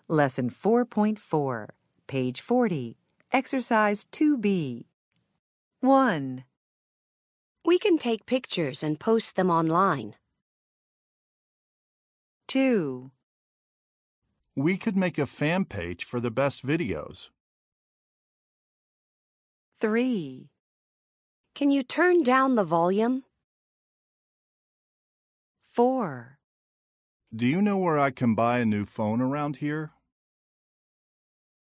Lesson 4.4, page 40, Exercise 2B. 1. We can take pictures and post them online. 2. We could make a fan page for the best videos. 3. Can you turn down the volume? 4. Do you know where I can buy a new phone around here?